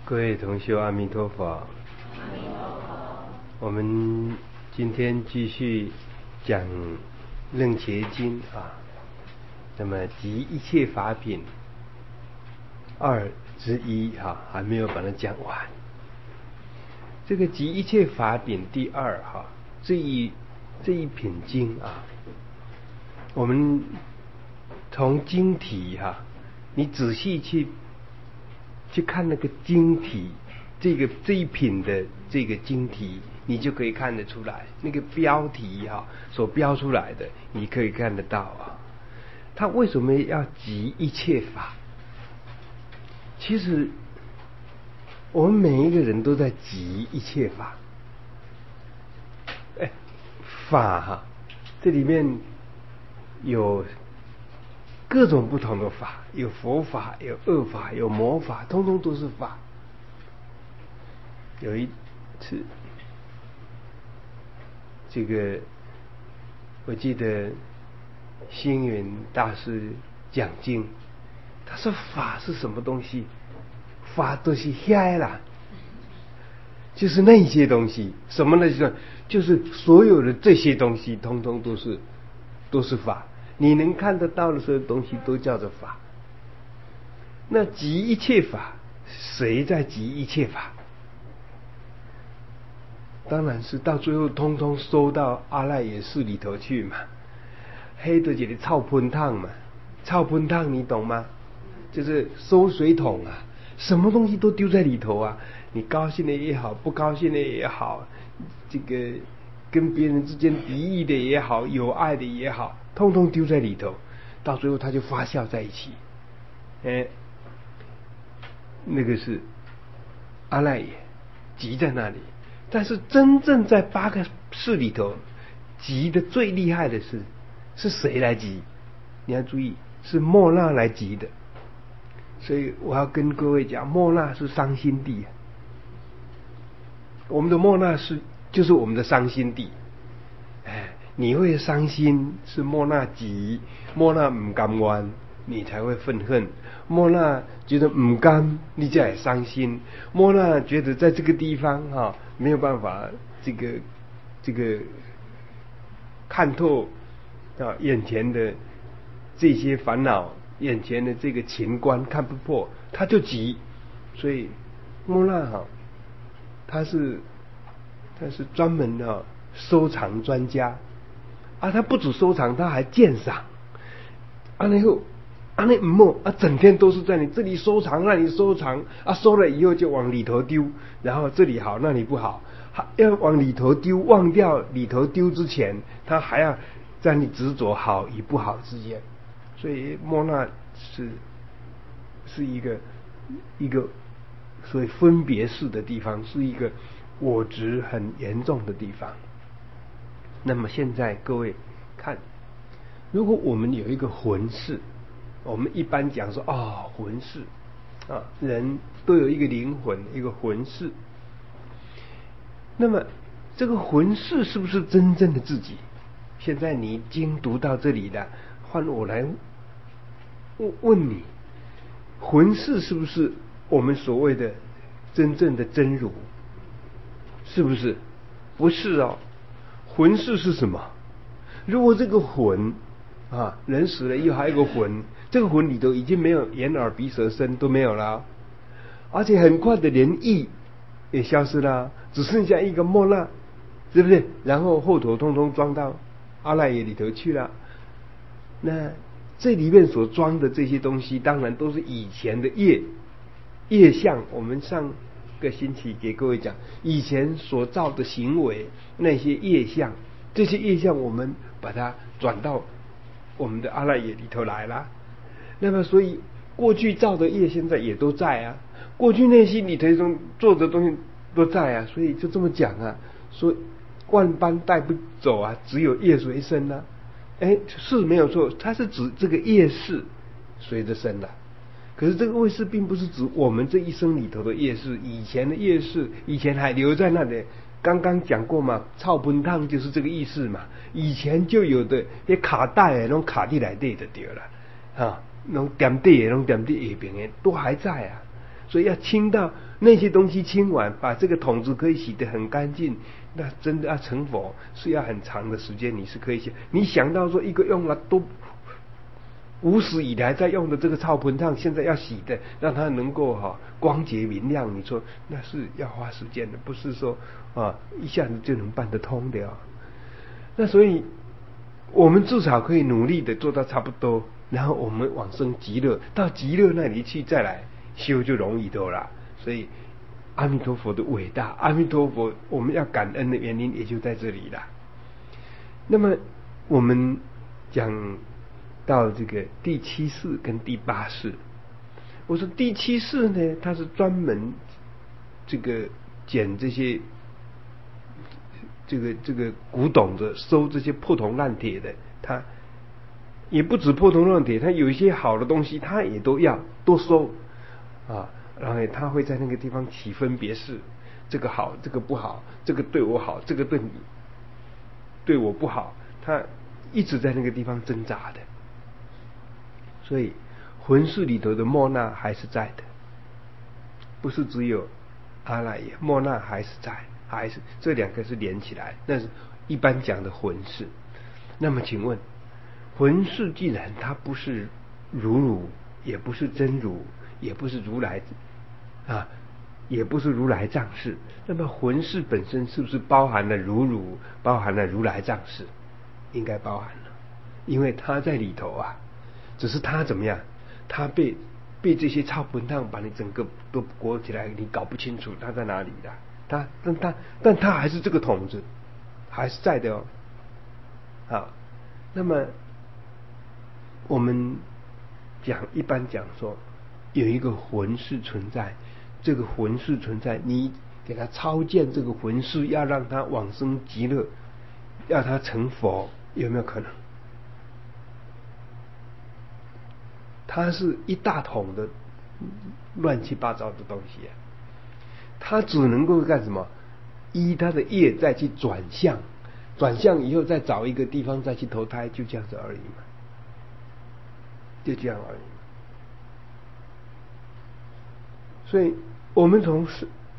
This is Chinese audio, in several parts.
各位同学，阿弥陀佛。我们今天继续讲楞伽经啊，那么集一切法品二之一还没有把它讲完。这个集一切法品第二这一品经啊，我们从经体你仔细去看那个经体，这一品的这个经体，你就可以看得出来，那个标题所标出来的，你可以看得到他为什么要集一切法？其实我们每一个人都在集一切法。法这里面有各种不同的法，有佛法，有恶法，有魔法，通通都是法。有一次，这个我记得星云大师讲经，他说法是什么东西？法都是遐啦，就是那些东西。什么呢？就是所有的这些东西，通通都是法。你能看得到的所有东西都叫做法。那集一切法，谁在集一切法？当然是到最后通通收到阿赖耶识里头去嘛。黑的这里臭喷烫嘛，臭喷烫你懂吗？就是收水桶什么东西都丢在里头你高兴的也好，不高兴的也好，这个跟别人之间敌意的也好，有爱的也好，通通丢在里头，到最后它就发酵在一起。那个是阿赖耶集在那里。但是真正在八个识里头集的最厉害的是谁来集？你要注意，是末那来集的。所以我要跟各位讲，末那是伤心地。我们的末那就是我们的伤心地。你会伤心是末那集，末那不甘愿你才会愤恨，末那觉得不甘你才会伤心，末那觉得在这个地方没有办法这个看透眼前的这些烦恼，眼前的这个情观看不破，他就急。所以末那他是专门的收藏专家他不止收藏，他还鉴赏。那不摸整天都是在你这里收藏，那里收藏收了以后就往里头丢，然后这里好那里不好，要往里头丢，忘掉里头丢之前，他还要在你执着好与不好之间。所以末那是一个所谓分别识的地方，是一个我执很严重的地方。那么现在各位看，如果我们有一个魂识，我们一般讲说魂识人都有一个灵魂，一个魂识。那么这个魂识是不是真正的自己？现在你经读到这里了，换我来问你，魂识是不是我们所谓的真正的真如？是不是？不是魂识是什么？如果这个魂人死了以后还有个魂，这个魂里头已经没有眼耳鼻舌身都没有了，而且很快的连意也消失了，只剩下一个末那，对不对？然后后头通通装到阿赖耶里头去了。那这里面所装的这些东西，当然都是以前的业相。我们上个星期给各位讲，以前所造的行为，那些业相，这些业相我们把它转到我们的阿赖耶里头来了。那么所以过去造的业现在也都在过去内心里头中做的东西都在所以就这么讲说万般带不走只有业随身是没有错，它是指这个业识随着身的。可是这个业识并不是指我们这一生里头的业识，以前的业识以前还留在那里。刚刚讲过嘛，臭喷烫就是这个意思嘛，以前就有的那卡带那种卡地来对的对了那种点地那种点地下边的都还在所以要清到那些东西清完，把这个桶子可以洗得很干净，那真的要成佛是要很长的时间。你是可以想，你想到说一个用了都无始以来在用的这个草盆烫，现在要洗的，让它能够光洁明亮，你说那是要花时间的，不是说一下子就能办得通的。那所以我们至少可以努力的做到差不多，然后我们往生极乐，到极乐那里去再来修就容易多了。所以阿弥陀佛的伟大，阿弥陀佛我们要感恩的原因也就在这里了。那么我们讲到这个第七世跟第八世，我说第七世呢，它是专门这个捡这些这个古董的，收这些破铜烂铁的，他也不止破铜烂铁，他有一些好的东西他也都要多收然后他会在那个地方起分别式，这个好这个不好，这个对我好这个对我不好，他一直在那个地方挣扎的。所以魂世里头的莫那还是在的，不是只有阿赖耶，莫那还是在，还是这两个是连起来，那是一般讲的魂世。那么请问，魂世既然它不是如也不是真如，也不是如来也不是如来藏事，那么魂世本身是不是包含了如包含了如来藏事？应该包含了，因为它在里头只是它怎么样，它被这些草盆烫把你整个都裹起来，你搞不清楚它在哪里的。但它还是这个桶子，还是在的哦。好，那么我们一般讲说有一个魂世存在，这个魂世存在，你给它超荐这个魂世，要让它往生极乐，要它成佛，有没有可能？它是一大桶的乱七八糟的东西它只能够干什么？依它的业再去转向，转向以后再找一个地方再去投胎，就这样子而已嘛，就这样而已。所以我们从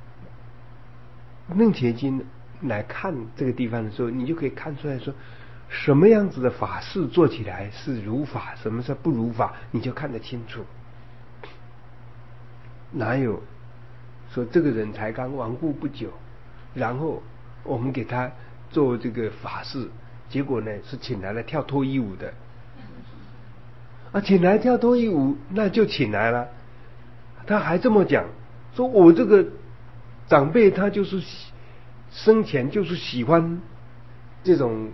楞伽经来看这个地方的时候，你就可以看出来说，什么样子的法事做起来是如法，什么是不如法，你就看得清楚。哪有说这个人才刚亡故不久，然后我们给他做这个法事，结果呢是请来了跳脱衣舞的请来跳脱衣舞，那就请来了，他还这么讲，说我这个长辈他就是生前就是喜欢这种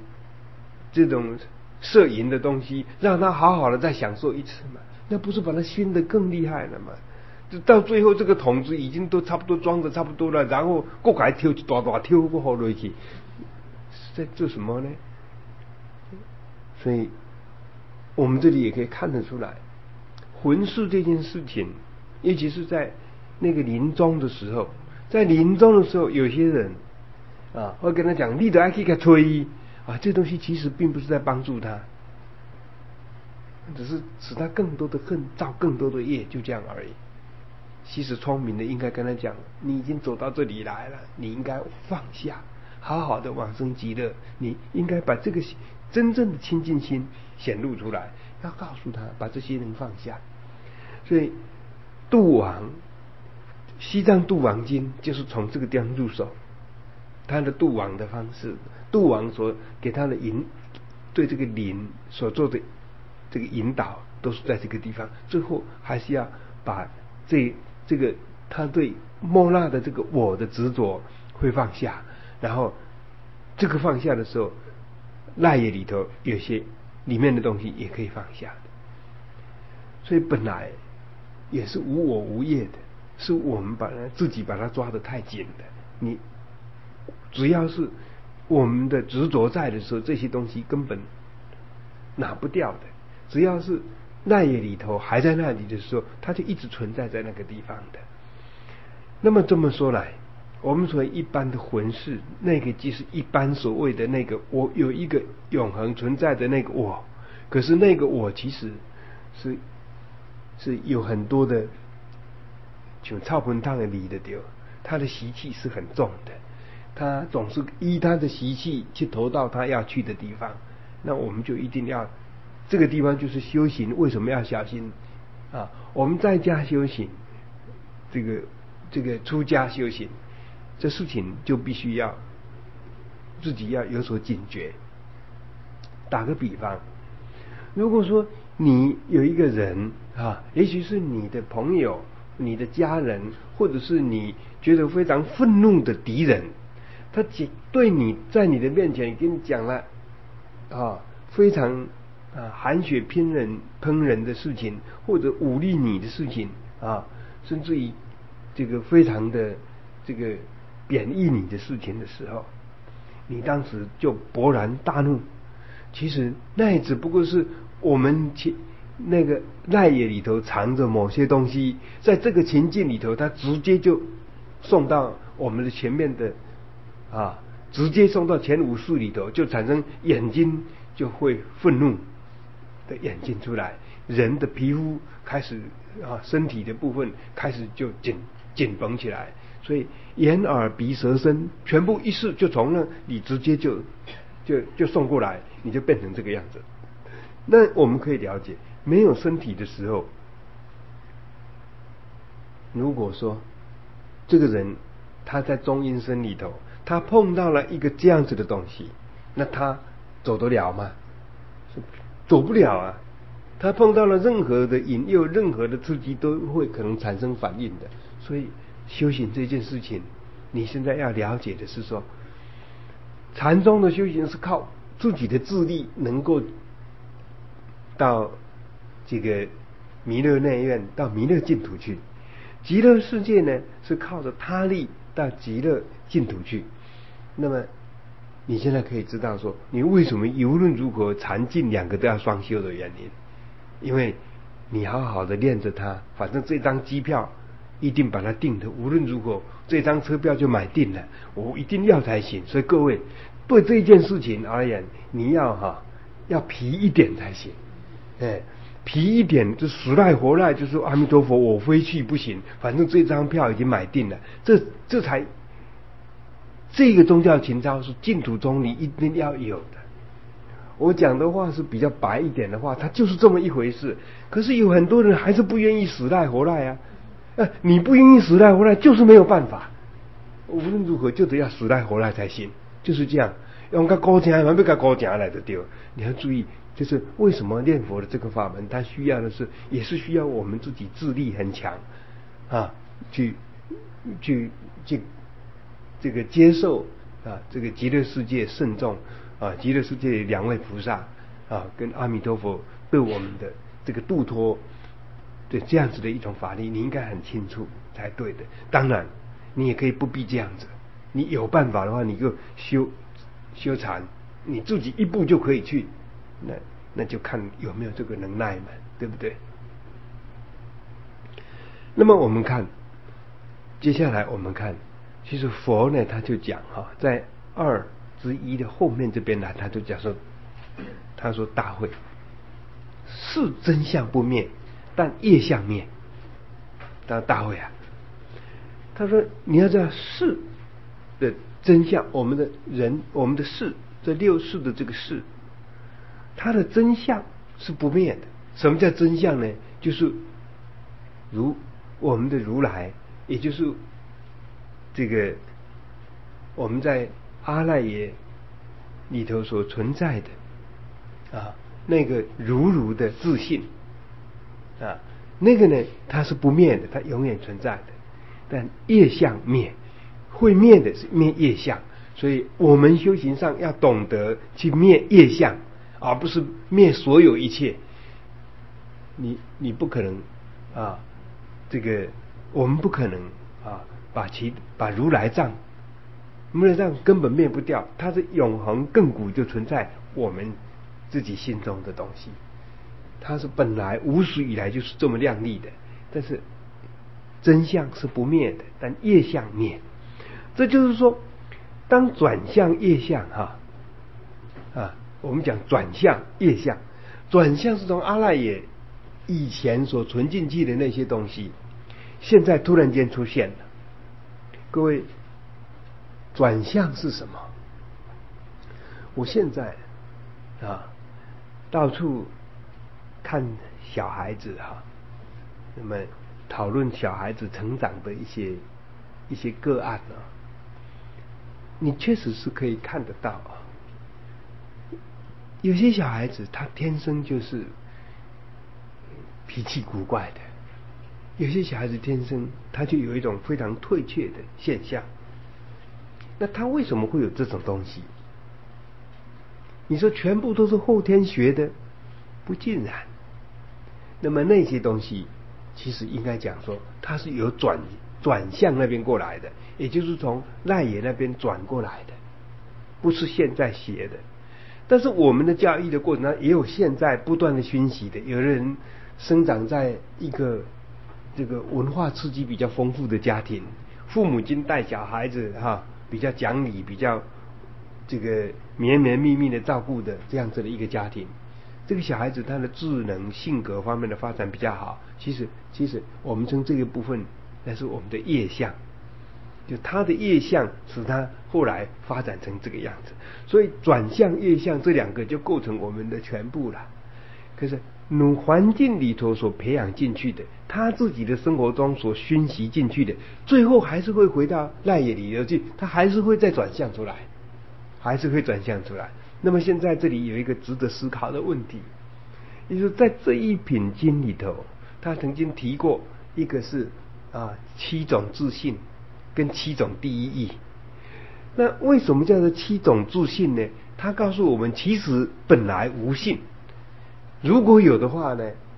摄淫的东西，让他好好的再享受一次嘛，那不是把他熏得更厉害了吗？到最后这个桶子已经都差不多装的差不多了，然后过来挑一大挑不好落去，在做什么呢？所以我们这里也可以看得出来，魂事这件事情，尤其是在那个临终的时候，在临终的时候，有些人会跟他讲，你得爱去给他推这东西其实并不是在帮助他，只是使他更多的恨，造更多的业，就这样而已。其实聪明的应该跟他讲，你已经走到这里来了，你应该放下，好好的往生极乐，你应该把这个真正的清净心显露出来，要告诉他把这些人放下。所以度亡，西藏度亡经就是从这个地方入手，他的度亡的方式，度亡所给他的对这个灵所做的这个引导，都是在这个地方。最后还是要把这个他对莫那的这个我的执着会放下，然后这个放下的时候，赖业里头有些里面的东西也可以放下的。所以本来也是无我无业的，是我们自己把它抓得太紧的。你只要是我们的执着在的时候，这些东西根本拿不掉的。只要是赖业里头还在那里的时候，它就一直存在在那个地方的。那么这么说来，我们所谓一般的魂事，那个即是一般所谓的那个我，有一个永恒存在的那个我，可是那个我其实是有很多的像臭喷汤的梨的对，他的习气是很重的，他总是依他的习气去投到他要去的地方。那我们就一定要，这个地方就是修行，为什么要小心啊？我们在家修行，这个出家修行，这事情就必须要自己要有所警觉。打个比方，如果说你有一个人啊，也许是你的朋友、你的家人，或者是你觉得非常愤怒的敌人，他对你在你的面前跟你讲了非常含血烹人的事情，或者忤逆你的事情甚至于这个非常的这个贬义你的事情的时候，你当时就勃然大怒。其实那也只不过是我们那个赖野里头藏着某些东西，在这个情境里头，它直接就送到我们的前面的直接送到前五识里头，就产生眼睛就会愤怒的眼睛出来，人的皮肤开始身体的部分开始就紧绷起来，所以眼耳鼻舌身全部一识就从那里直接就送过来，你就变成这个样子。那我们可以了解，没有身体的时候，如果说这个人他在中阴身里头，他碰到了一个这样子的东西，那他走得了吗？走不了啊！他碰到了任何的引诱、任何的刺激，都会可能产生反应的。所以修行这件事情，你现在要了解的是说，禅宗的修行是靠自己的自力能够到这个弥勒内院，到弥勒净土去。极乐世界呢，是靠着他力到极乐净土去。那么你现在可以知道说，你为什么无论如何禅净两个都要双修的原因，因为你好好的练着它，反正这张机票一定把它订的，无论如何这张车票就买定了，我一定要才行。所以各位对这件事情而言，你要皮一点才行，皮一点就死赖活赖，就说阿弥陀佛，我非去不行，反正这张票已经买定了，这才这个宗教情操是净土中你一定要有的。我讲的话是比较白一点的话，它就是这么一回事。可是有很多人还是不愿意死赖活赖啊，你不愿意死赖活赖就是没有办法，无论如何就得要死赖活赖才行，就是这样。用个高强，还没个高强来的丢。你要注意，就是为什么念佛的这个法门，它需要的是，也是需要我们自己自力很强去这个接受这个极乐世界圣众极乐世界两位菩萨跟阿弥陀佛对我们的这个度脱对这样子的一种法力，你应该很清楚才对的。当然你也可以不必这样子，你有办法的话，你就修禅，你自己一步就可以去，那就看有没有这个能耐嘛，对不对？那么我们看接下来我们看，其实佛呢他就讲在2之一的后面这边呢，他就讲说，他说大会是真相不灭，但业相灭。大会他说你要知道事的真相，我们的事，这六事的这个事，它的真相是不灭的。什么叫真相呢？就是我们的如来，也就是这个我们在阿赖耶里头所存在的那个如的自信那个呢它是不灭的，它永远存在的。但业相灭，会灭的是灭业相，所以我们修行上要懂得去灭业相，而不是灭所有一切。你不可能这个我们不可能把如来藏根本灭不掉，它是永恒亘古就存在我们自己心中的东西，它是本来无始以来就是这么亮丽的。但是真相是不灭的，但业相灭。这就是说，当转向业相我们讲转向业相，转向是从阿赖耶以前所存进去的那些东西， 现在突然间出现了。各位，转向是什么？我现在到处看小孩子那么讨论小孩子成长的一些个案你确实是可以看得到有些小孩子他天生就是脾气古怪的，有些小孩子天生他就有一种非常退却的现象。那他为什么会有这种东西？你说全部都是后天学的，不尽然。那么那些东西其实应该讲说它是由转向那边过来的，也就是从赖爷那边转过来的，不是现在学的。但是我们的教育的过程中也有现在不断的熏习的，有的人生长在一个这个文化刺激比较丰富的家庭，父母亲带小孩子比较讲理，比较这个绵绵密密的照顾的这样子的一个家庭，这个小孩子他的智能性格方面的发展比较好。其实我们称这个部分那是我们的业相，就他的业相使他后来发展成这个样子。所以转向业相这两个就构成我们的全部了。可是环境里头所培养进去的，他自己的生活中所熏习进去的，最后还是会回到赖野里头去，他还是会再转向出来，还是会转向出来。那么现在这里有一个值得思考的问题，也就是在这一品经里头，他曾经提过一个是7种自信跟7种第一义。那为什么叫做7种自信呢？他告诉我们其实本来无信，如果有的话，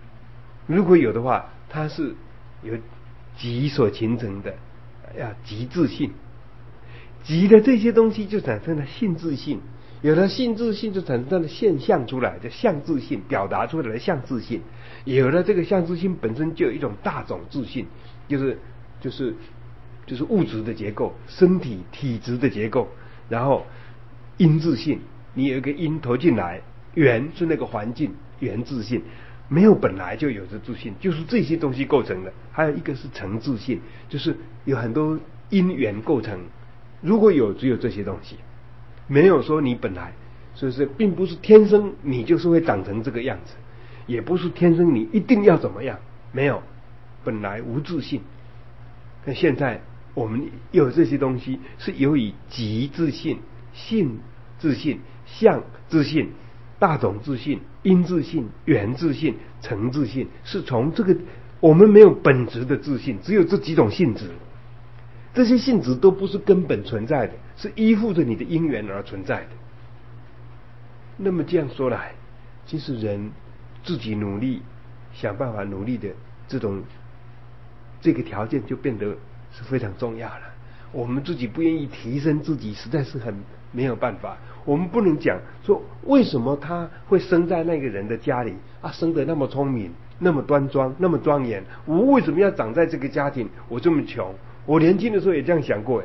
它是由己所形成的，要己自信。己的这些东西就产生了性自信，有了性自信就产生了现象出来的相自信，表达出来的相自信。有了这个相自信本身就有一种大种自信，就是物质的结构，身体体质的结构。然后因自信，你有一个因投进来，缘是那个环境，缘自信。没有本来就有的自信，就是这些东西构成的。还有一个是成自信，就是有很多因缘构成。如果有只有这些东西，没有说你本来，所以是并不是天生你就是会长成这个样子，也不是天生你一定要怎么样，没有，本来无自信。那现在我们有这些东西，是由于己自信、性自信、相自信、大种自信、因自信、缘自信、成自信，是从这个我们没有本质的自信，只有这几种性质。这些性质都不是根本存在的，是依附着你的因缘而存在的。那么这样说来，其实人自己努力想办法努力的这个条件就变得是非常重要了。我们自己不愿意提升自己，实在是很没有办法。我们不能讲说为什么他会生在那个人的家里生得那么聪明，那么端庄，那么庄严，我为什么要长在这个家庭？我这么穷，我年轻的时候也这样想过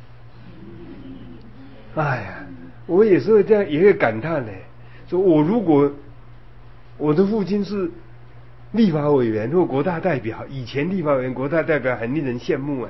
哎呀，我也是会这样，也会感叹说我如果我的父亲是立法委员或国大代表，以前立法委员、国大代表很令人羡慕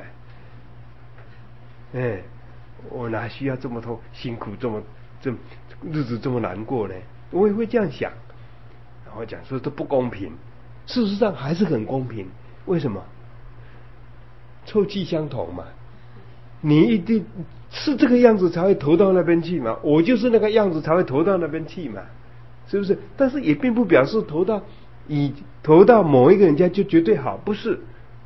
我哪需要这么辛苦，这日子这么难过呢？我也会这样想，然后讲说这不公平，事实上还是很公平。为什么？臭气相同嘛，你一定是这个样子才会投到那边去嘛，我就是那个样子才会投到那边去嘛，是不是？但是也并不表示投到某一个人家就绝对好，不是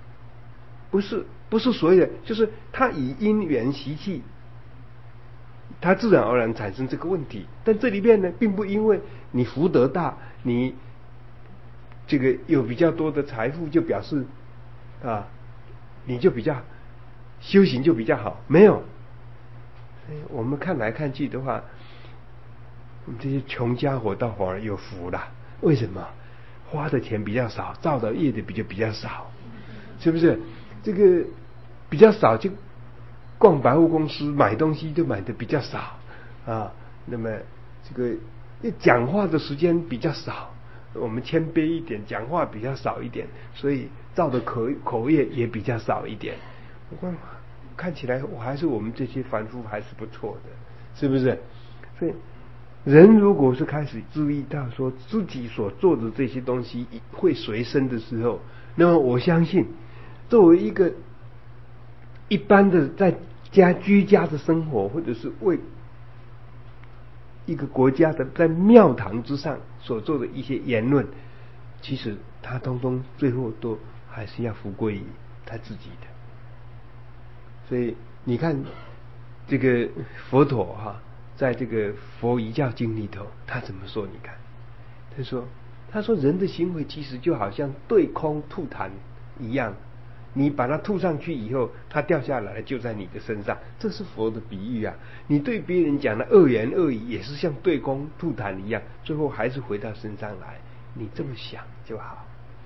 所有的，就是他以因缘习气，他自然而然产生这个问题。但这里面呢，并不因为你福德大，你这个有比较多的财富就表示你就比较修行就比较好，没有。我们看来看去的话，这些穷家伙倒反而有福了。为什么？花的钱比较少，造的业的比较少，是不是？这个比较少，就逛百货公司买东西就买的比较少那么这个讲话的时间比较少我们谦卑一点，讲话比较少一点，所以造的口业也比较少一点。看起来我们这些凡夫还是不错的，是不是？所以人如果是开始注意到说自己所做的这些东西会随身的时候，那么我相信作为一个一般的在家居家的生活，或者是为一个国家的在庙堂之上所做的一些言论，其实他通通最后都还是要服归于他自己的。所以你看这个佛陀在这个佛遗教经里头他怎么说？你看他说人的行为其实就好像对空吐痰一样，你把它吐上去以后，它掉下来就在你的身上，这是佛的比喻啊。你对别人讲的恶言恶语也是像对空吐痰一样，最后还是回到身上来，你这么想就好。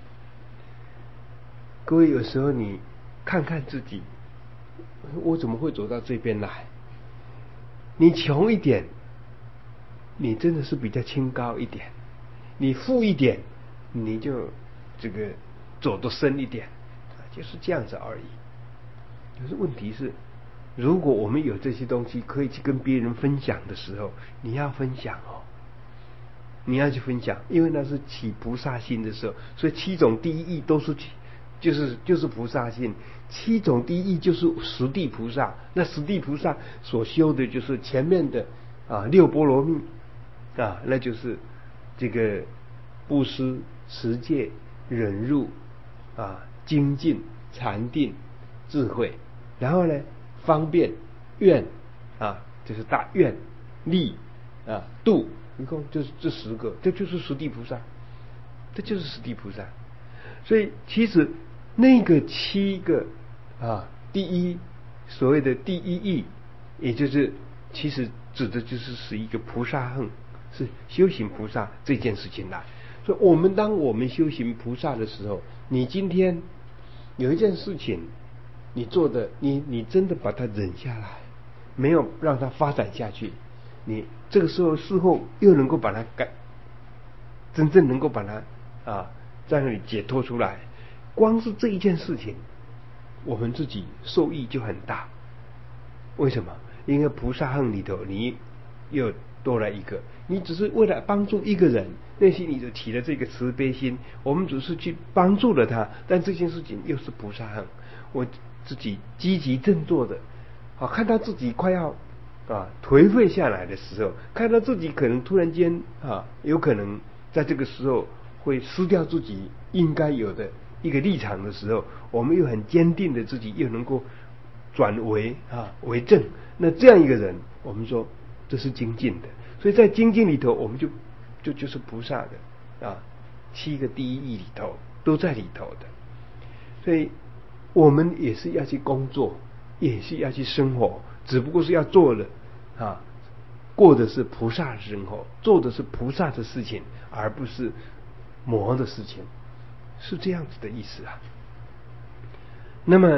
各位有时候你看看自己，我怎么会走到这边来？你穷一点，你真的是比较清高一点；你富一点，你就这个走得深一点，就是这样子而已。可是问题是，如果我们有这些东西可以去跟别人分享的时候，你要分享你要去分享，因为那是起菩萨心的时候。所以七种第一义都是就是菩萨心，七种第一义就是十地菩萨。那十地菩萨所修的就是前面的六波罗蜜那就是这个布施、持戒、忍辱精进、禅定、智慧，然后呢方便、愿就是大愿、力度，一共就是这10个，这就是十地菩萨，这就是十地菩萨。所以其实那个7个第一所谓的第一义，也就是其实指的就是一个菩萨行，是修行菩萨这件事情来。所以当我们修行菩萨的时候，你今天有一件事情你做的，你真的把它忍下来，没有让它发展下去，你这个时候事后又能够把它真正能够把它在那里解脱出来，光是这一件事情我们自己受益就很大。为什么？因为菩萨行里头你又多了一个，你只是为了帮助一个人，内心你就起了这个慈悲心，我们只是去帮助了他，但这件事情又是菩萨行，我自己积极振作的看到自己快要颓废下来的时候，看到自己可能突然间有可能在这个时候会失掉自己应该有的一个立场的时候，我们又很坚定的自己又能够转为正，那这样一个人，我们说这是精进的。所以在精进里头，我们就是菩萨的7个第一义里头都在里头的。所以我们也是要去工作，也是要去生活，只不过是要做了过的是菩萨的生活，做的是菩萨的事情，而不是魔的事情，是这样子的意思啊。那么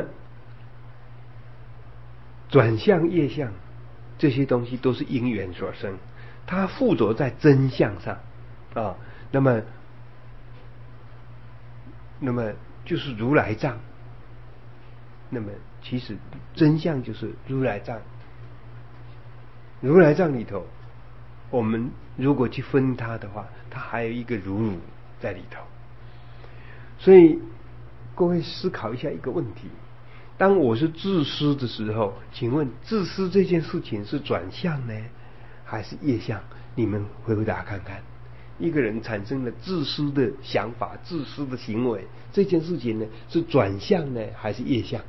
转向业相这些东西都是因缘所生，它附着在真相上那么就是如来藏。那么其实真相就是如来藏。如来藏里头，我们如果去分它的话，它还有一个如在里头。所以各位思考一下一个问题，当我是自私的时候，请问自私这件事情是转向呢还是业相？你们回答看看。一个人产生了自私的想法、自私的行为，这件事情呢是转向呢还是业相？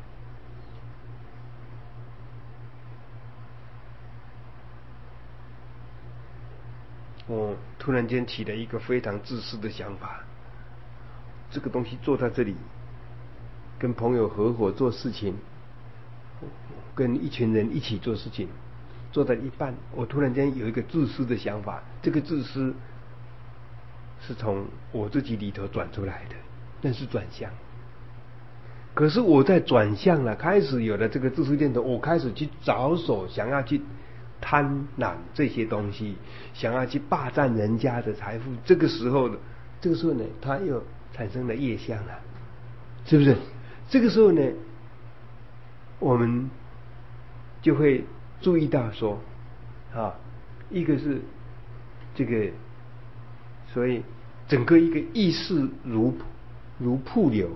我突然间起了一个非常自私的想法，这个东西做到这里，跟朋友合伙做事情，跟一群人一起做事情，做到一半，我突然间有一个自私的想法，这个自私是从我自己里头转出来的，那是转向。可是我在转向了，开始有了这个自私念头，我开始去着手想要去贪婪这些东西，想要去霸占人家的财富，这个时候呢，他又产生了业相了，是不是？这个时候呢，我们就会注意到说，一个是这个，所以整个一个意识如瀑流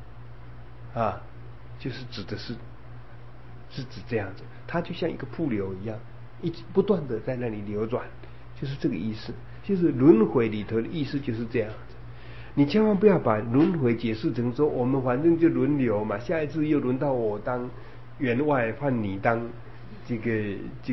就是指的是指这样子，它就像一个瀑流一样，一直不断的在那里流转，就是这个意思。就是轮回里头的意思就是这样子。你千万不要把轮回解释成说我们反正就轮流嘛，下一次又轮到我当员外，换你当这个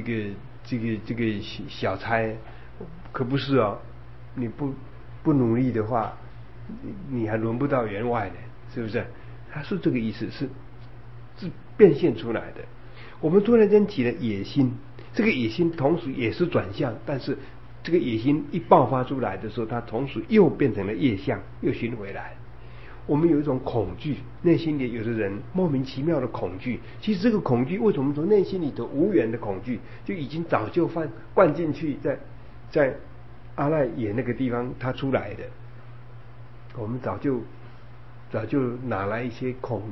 小差，可不是哦。你不努力的话，你还轮不到员外呢，是不是？它是这个意思，是变现出来的。我们突然间起了野心，这个野心同时也是转向，但是这个野心一爆发出来的时候，它同时又变成了业相，又寻回来。我们有一种恐惧，内心里有的人莫名其妙的恐惧，其实这个恐惧为什么从内心里头无缘的恐惧，就已经早就灌进去，在阿赖耶那个地方它出来的。我们早就拿来一些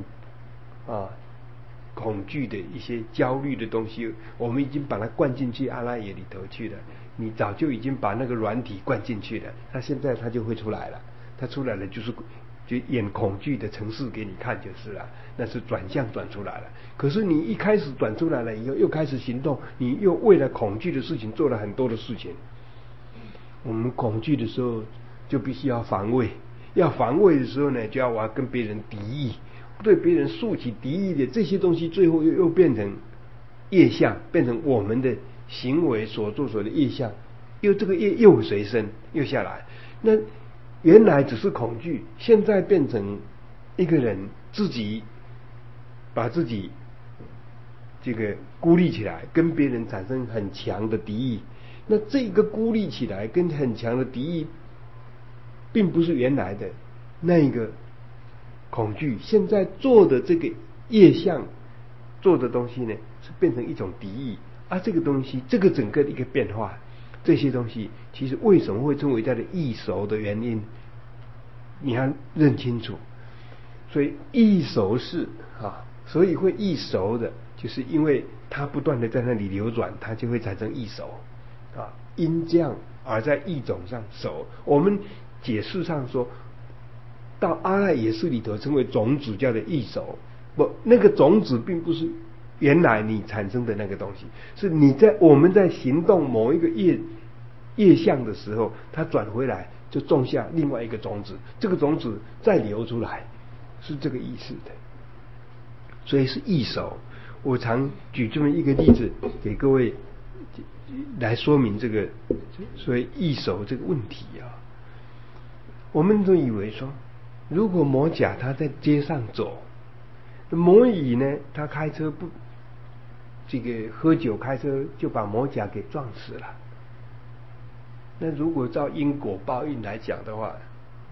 恐惧的一些焦虑的东西，我们已经把它灌进去阿赖耶里头去了。你早就已经把那个软体灌进去了，它现在它就会出来了。它出来了就演恐惧的程式给你看就是了，那是转向转出来了。可是你一开始转出来了以后，又开始行动，你又为了恐惧的事情做了很多的事情。我们恐惧的时候就必须要防卫，要防卫的时候呢，就要我要跟别人敌意，对别人竖起敌意的这些东西，最后又变成业相，变成我们的行为所作所的业相，这个业又随身又下来。那原来只是恐惧，现在变成一个人自己把自己这个孤立起来，跟别人产生很强的敌意。那这个孤立起来跟很强的敌意，并不是原来的那个恐惧，现在做的这个业相做的东西呢，是变成一种敌意这个东西，这个整个的一个变化，这些东西其实为什么会称为叫做异熟的原因，你要认清楚。所以异熟是所以会异熟的，就是因为它不断的在那里流转，它就会产生异熟因降而在异种上熟。我们解释上说到阿赖耶识里头称为种子，叫做异熟。不，那个种子并不是原来你产生的那个东西，是我们在行动某一个业相的时候，它转回来就种下另外一个种子，这个种子再流出来，是这个意思的。所以是异熟。我常举这么一个例子给各位来说明这个所谓异熟这个问题我们都以为说，如果摩甲他在街上走，摩乙呢他开车喝酒开车就把摩甲给撞死了。那如果照因果报应来讲的话，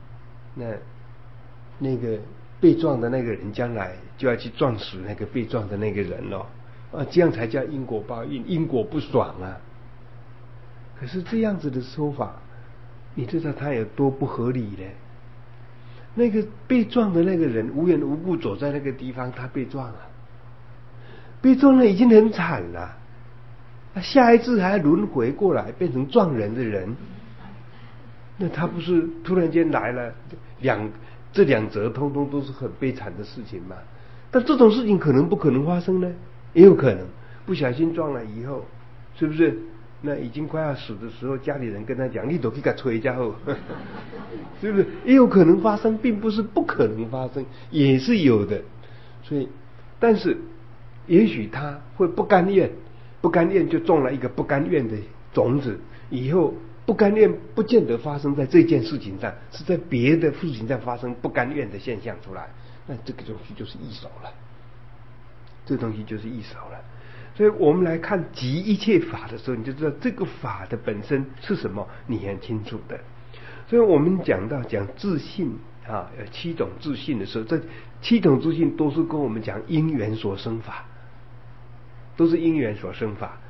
那个被撞的那个人将来就要去撞死那个被撞的那个人这样才叫因果报应，因果不爽可是这样子的说法，你知道它有多不合理呢？那个被撞的那个人无缘无故走在那个地方，他被撞了，被撞了已经很惨了，下一次还轮回过来变成撞人的人，那他不是突然间来了这两则通通都是很悲惨的事情嘛？但这种事情可能不可能发生呢？也有可能，不小心撞了以后，是不是？那已经快要死的时候，家里人跟他讲，你都去给他吹家伙，是不是？也有可能发生，并不是不可能发生，也是有的。所以，但是也许他会不甘愿就种了一个不甘愿的种子，以后不甘愿不见得发生在这件事情上，是在别的事情上发生不甘愿的现象出来，那这个东西就是异熟了，这个东西就是异熟了。所以我们来看集一切法的时候，你就知道这个法的本身是什么，你很清楚的。所以我们讲自信有7种自信的时候，这7种自信都是跟我们讲因缘所生法，都是因缘所生法。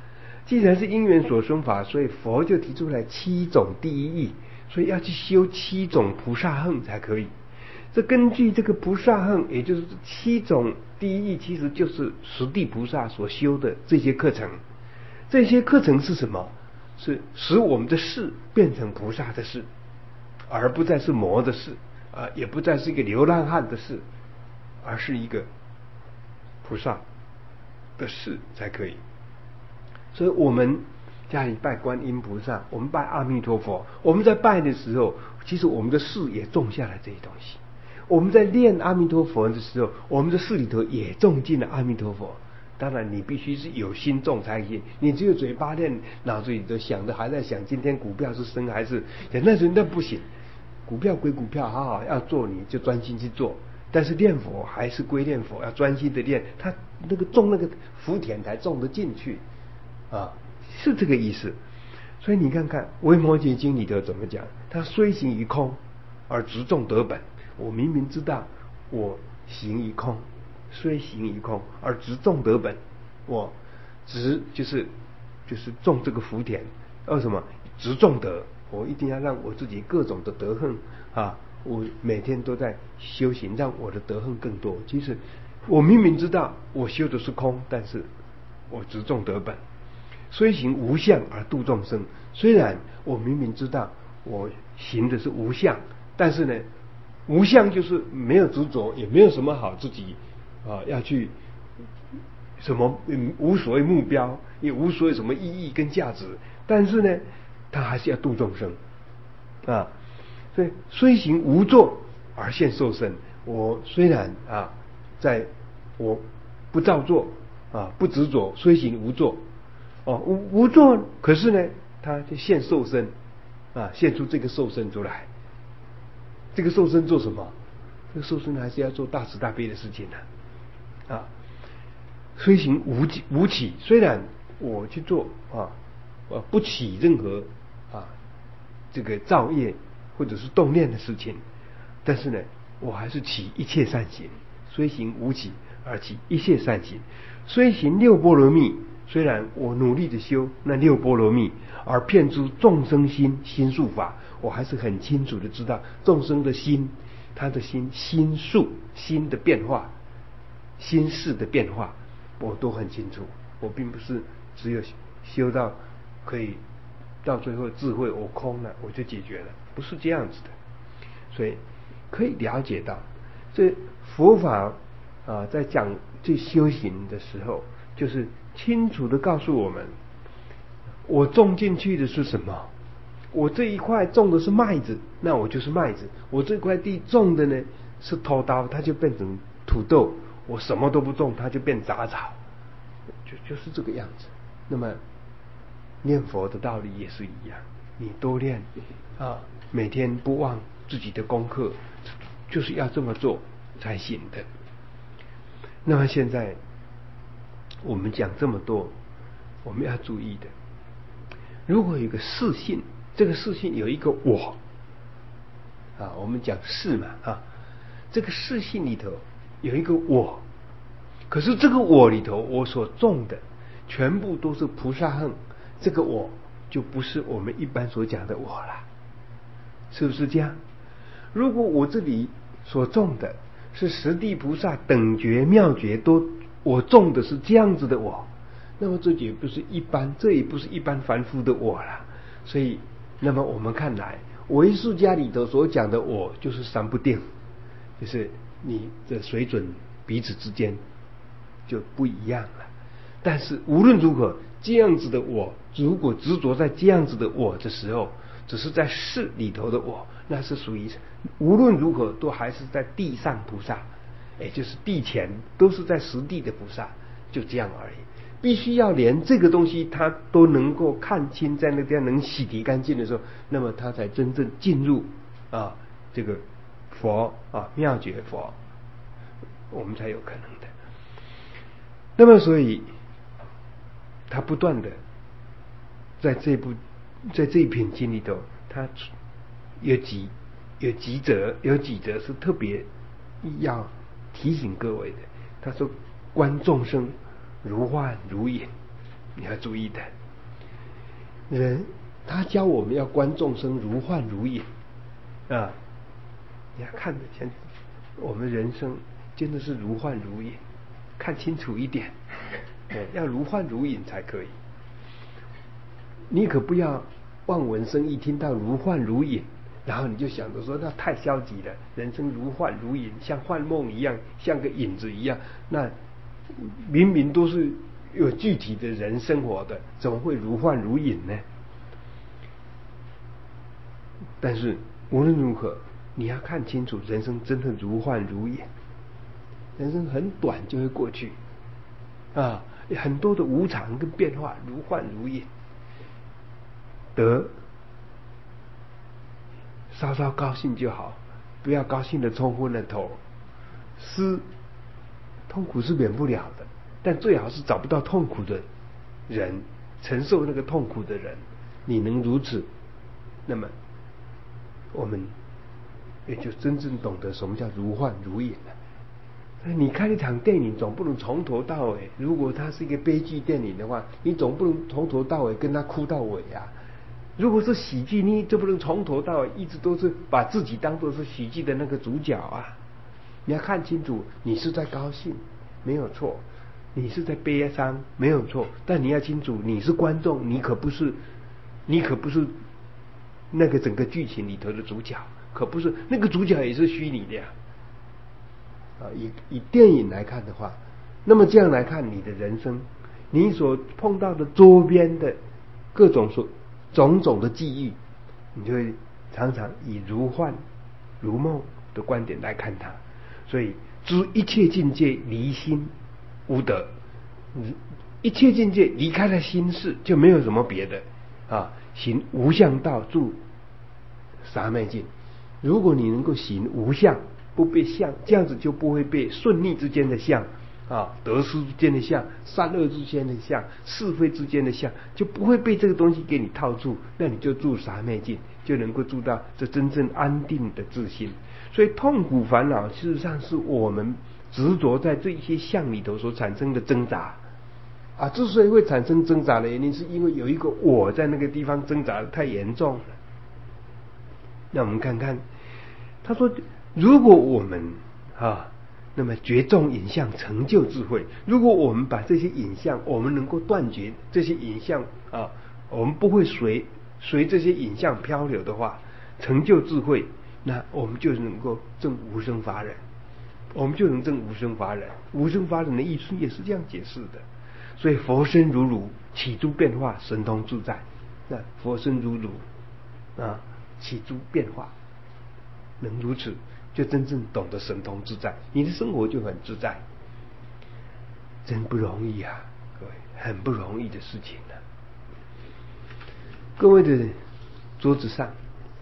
既然是因缘所生法，所以佛就提出来7种第一义，所以要去修7种菩萨行才可以。这根据这个菩萨行，也就是7种第一义，其实就是十地菩萨所修的这些课程。这些课程是什么？是使我们的事变成菩萨的事，而不再是魔的事，也不再是一个流浪汉的事，而是一个菩萨的事才可以。所以我们家里拜观音菩萨，我们拜阿弥陀佛，我们在拜的时候，其实我们的事也种下了这些东西。我们在念阿弥陀佛的时候，我们的事里头也种进了阿弥陀佛。当然你必须是有心种才行，你只有嘴巴念，脑子里头想的还在想今天股票是升还是跌，那不行。股票归股票，好好要做你就专心去做，但是念佛还是归念佛，要专心的念，他那个种那个福田才种得进去是这个意思。所以你看看《维摩诘经》里头怎么讲，他虽行于空而直种得本。我明明知道我行于空，虽行于空而直种得本，我直就是种这个福田。为什么直种德？我一定要让我自己各种的德行我每天都在修行，让我的德行更多。其实我明明知道我修的是空，但是我直种得本。虽行无相而度众生，虽然我明明知道我行的是无相，但是呢，无相就是没有执着，也没有什么好自己要去什么无所谓目标，也无所谓什么意义跟价值，但是呢，他还是要度众生所以虽行无作而现受身。我虽然在我不造作不执着，虽行无作无作，可是呢，他就现受身现出这个受身出来。这个受身做什么？这个受身还是要做大慈大悲的事情虽行无起，虽然我去做不起任何这个造业或者是动念的事情，但是呢，我还是起一切善行。虽行无起而起一切善行，虽行六波罗蜜，虽然我努力的修那六波罗蜜，而遍诸众生心术法，我还是很清楚的知道众生的心，他的心术心的变化，心事的变化，我都很清楚。我并不是只有修到可以到最后智慧我空了我就解决了，不是这样子的。所以可以了解到，这佛法在讲这修行的时候，就是清楚的告诉我们，我种进去的是什么。我这一块种的是麦子，那我就是麦子；我这块地种的呢是头刀，它就变成土豆；我什么都不种，它就变杂草，就是这个样子。那么念佛的道理也是一样，你多念每天不忘自己的功课，就是要这么做才行的。那么现在我们讲这么多，我们要注意的，如果有一个视性，这个视性有一个我我们讲视嘛这个视性里头有一个我，可是这个我里头我所种的全部都是菩萨行，这个我就不是我们一般所讲的我了，是不是这样？如果我这里所种的是十地菩萨等觉妙觉，我种的是这样子的我，那么这也不是一般凡夫的我了。所以那么我们看来唯识家里头所讲的我就是三不定，就是你的水准彼此之间就不一样了。但是无论如何，这样子的我如果执着在这样子的我的时候，只是在世里头的我，那是属于无论如何都还是在地上菩萨，也就是地前都是在实地的菩萨，就这样而已。必须要连这个东西他都能够看清，在那个地方能洗涤干净的时候，那么他才真正进入这个佛妙觉佛，我们才有可能的。那么所以他不断的在这一篇经里头，他有几则是特别要提醒各位的。他说观众生如幻如影，你要注意的人他教我们要观众生如幻如影啊，你要看得见我们人生真的是如幻如影，看清楚一点，要如幻如影才可以。你可不要望文生义，听到如幻如影，然后你就想着说那太消极了，人生如幻如影，像幻梦一样，像个影子一样，那明明都是有具体的人生活的，怎么会如幻如影呢？但是无论如何，你要看清楚，人生真的如幻如影，人生很短就会过去啊，很多的无常跟变化，如幻如影。得稍稍高兴就好，不要高兴的冲昏了头。失痛苦是免不了的，但最好是找不到痛苦的人，承受那个痛苦的人，你能如此，那么我们也就真正懂得什么叫如幻如影了。你看一场电影总不能从头到尾，如果它是一个悲剧电影的话，你总不能从头到尾跟他哭到尾啊。如果是喜剧，你就不能从头到尾一直都是把自己当作是喜剧的那个主角啊。你要看清楚，你是在高兴没有错，你是在悲伤没有错，但你要清楚你是观众，你可不是那个整个剧情里头的主角，可不是，那个主角也是虚拟的呀。以电影来看的话，那么这样来看你的人生，你所碰到的周边的各种种种的际遇，你就会常常以如幻如梦的观点来看它。所以知一切境界离心无得，一切境界离开了心事就没有什么别的啊。行无相道，住三昧境。如果你能够行无相，不被相，这样子就不会被顺逆之间的相啊，得失之间的相，善恶之间的相，是非之间的相，就不会被这个东西给你套住，那你就住三昧境，就能够住到这真正安定的自心。所以痛苦烦恼事实上是我们执着在这些相里头所产生的挣扎啊。之所以会产生挣扎的原因，是因为有一个我在那个地方挣扎的太严重了。那我们看看，他说，如果我们那么绝众影像成就智慧，如果我们把这些影像，我们能够断绝这些影像啊，我们不会随这些影像漂流的话，成就智慧，那我们就能够证无生法忍，我们就能证无生法忍。无生法忍的意思也是这样解释的。所以佛身如如，起诸变化，神通自在。那佛身如如啊，起诸变化，能如此，就真正懂得神通自在，你的生活就很自在。真不容易啊，各位，很不容易的事情啊。各位的桌子上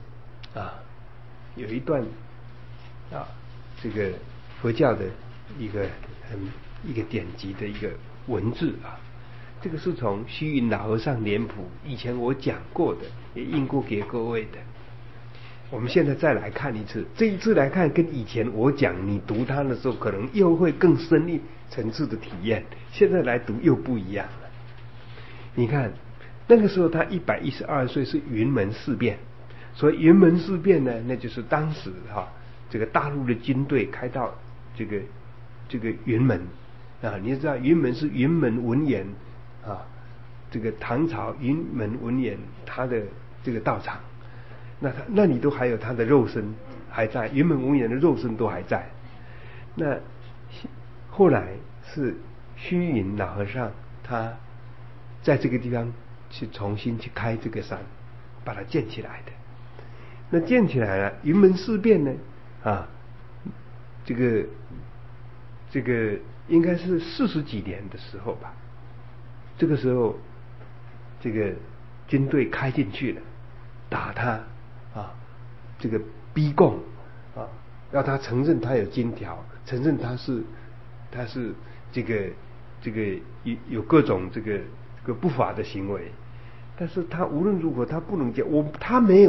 有一段这个佛教的一个典籍的一个文字啊，这个是从虚云老和尚脸谱以前我讲过的，也印过给各位的。我们现在再来看一次，这一次来看跟以前我讲你读它的时候可能又会更深一层次的体验，现在来读又不一样了。你看那个时候他112岁，是云门事变。所以云门事变呢，那就是当时这个大陆的军队开到这个云门啊。你知道云门是云门文彦这个唐朝云门文彦他的这个道场，那里都还有他的肉身还在，云门文彦的肉身都还在。那后来是虚云老和尚他在这个地方去重新去开这个山，把它建起来的。那建起来了，云门事变呢这个应该是40几年的时候吧。这个时候这个军队开进去了，打他这个逼供要他承认他有金条，承认他是这个有各种这个不法的行为。但是他无论如何他不能讲，他没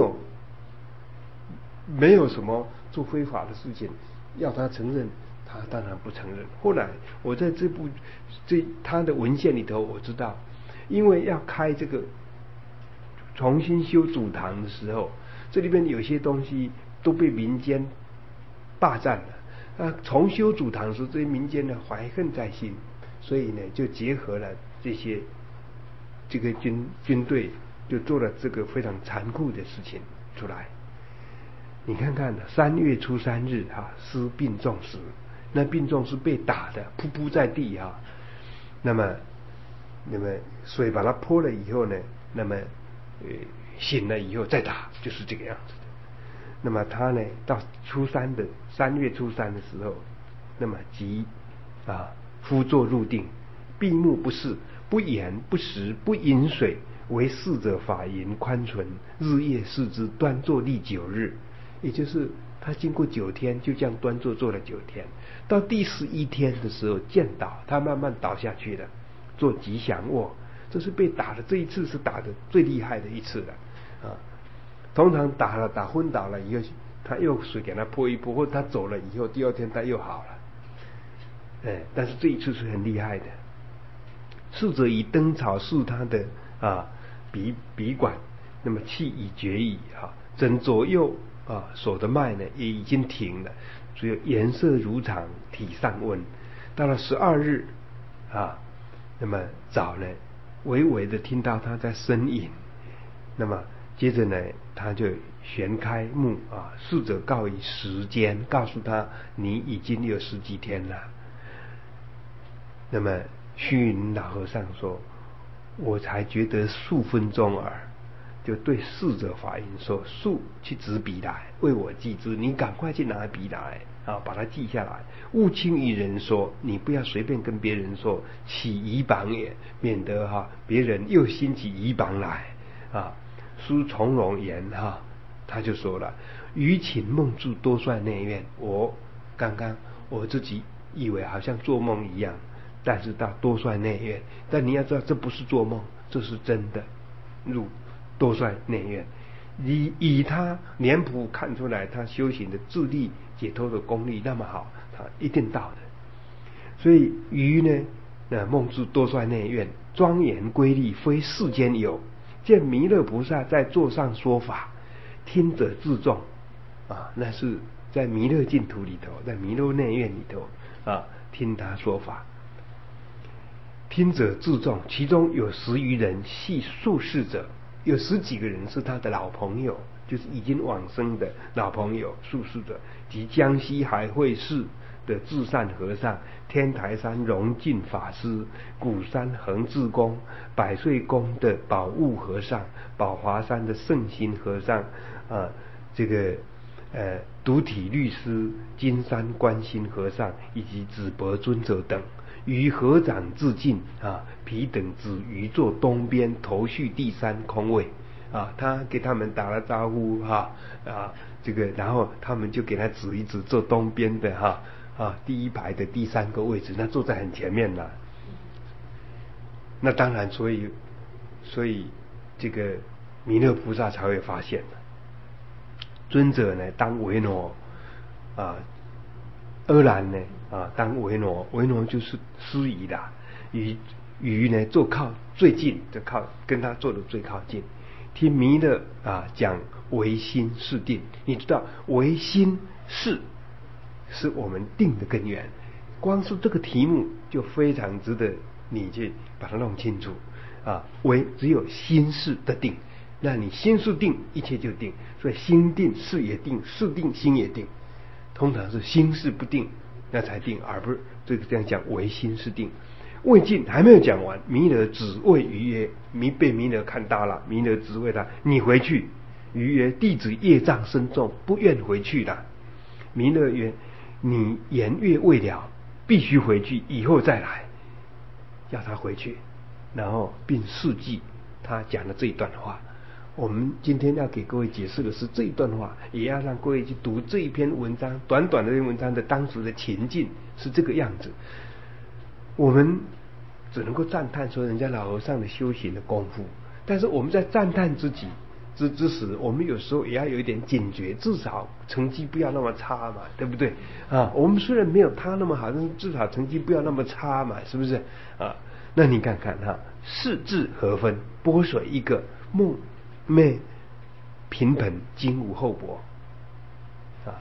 有什么做非法的事情，要他承认他当然不承认。后来我在他的文献里头我知道，因为要开这个重新修祖堂的时候，这里边有些东西都被民间霸占了。重修祖堂时，这些民间呢怀恨在心，所以呢就结合了这个军队，就做了这个非常残酷的事情出来。你看看3月初3日施病重时，那病重是被打的，噗噗在地那么水把它泼了以后呢，那么醒了以后再打，就是这个样子的。那么他呢，到3月初3的时候，那么即夫坐入定，闭目不视，不言不食不饮水，为逝者法淫宽存，日夜视之，端坐立9日。也就是他经过9天，就这样端坐坐了9天，到第11天的时候见倒，他慢慢倒下去了，做吉祥卧。这是被打的，这一次是打的最厉害的一次了通常打昏倒了以后，他又水给他泼一泼，或者他走了以后，第2天他又好了。但是这一次是很厉害的。逝者以灯草试他的鼻管，那么气已绝矣整左右手的脉呢也已经停了，只有颜色如常，体上温。到了12日那么早呢，微微的听到他在呻吟，那么接着呢，他就旋开目逝者告以时间，告诉他你已经有10几天了。那么虚云老和尚说，我才觉得数分钟耳，就对逝者法音说，速去执笔来，为我记之，你赶快去拿笔来把它记下来，勿轻于人说，你不要随便跟别人说，起疑谤也，免得别人又兴起疑谤来苏从容言他就说了，余请梦住多帅内院，刚刚我自己以为好像做梦一样，但是到多帅内院，但你要知道这不是做梦，这是真的入多帅内院。以他脸谱看出来，他修行的自力解脱的功力那么好，他一定到的。所以余呢，梦住多帅内院，庄严瑰丽，非世间有。见弥勒菩萨在座上说法，听者自重那是在弥勒净土里头，在弥勒内院里头听他说法。听者自重，其中有10余人系宿世者，有10几个人是他的老朋友，就是已经往生的老朋友宿世者，及江西海会寺的至善和尚，天台山荣进法师，鼓山恒智公，百岁宫的宝悟和尚，宝华山的圣心和尚这个独体律师金山观心和尚，以及紫伯尊者等，于合掌自尽彼等指于坐东边头绪第3空位他给他们打了招呼这个然后他们就给他指一指坐东边的第1排的第3个位置，那坐在很前面了。那当然所以这个弥勒菩萨才会发现了。尊者呢当维罗阿难呢当维罗就是司仪的，于呢坐靠最近，就跟他坐的最靠近，听弥勒讲唯心是定。你知道唯心是我们定的根源，光是这个题目就非常值得你去把它弄清楚只有心是的定，那你心是定，一切就定。所以心定事也定，事定心也定。通常是心是不定那才定，而不是这样讲唯心是定。未尽还没有讲完，弥勒只谓于曰，被弥勒看到了，弥勒只谓他你回去。于曰弟子业障深重，不愿回去了。弥勒曰你言月未了，必须回去，以后再来，叫他回去，然后并示记他讲的这一段话。我们今天要给各位解释的是这一段话，也要让各位去读这一篇文章，短短的这篇文章的当时的情境是这个样子。我们只能够赞叹说人家老和尚的修行的功夫，但是我们在赞叹自己之时，我们有时候也要有一点警觉，至少成绩不要那么差嘛，对不对我们虽然没有他那么好，但是至少成绩不要那么差嘛，是不是那你看看事至何分，波水一个，梦咩平盆金无厚薄啊。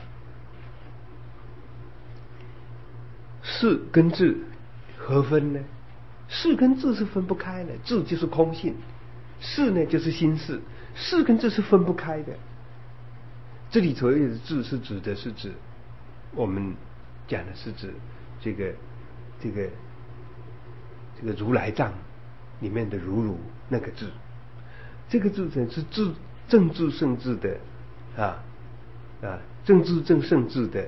事跟智何分呢？事跟智是分不开的，智就是空性，事呢就是心事，事跟智是分不开的。这里所谓的智是指的是指我们讲的是指这个如来藏里面的如那个智，这个智呢是正智圣智的正智正圣智的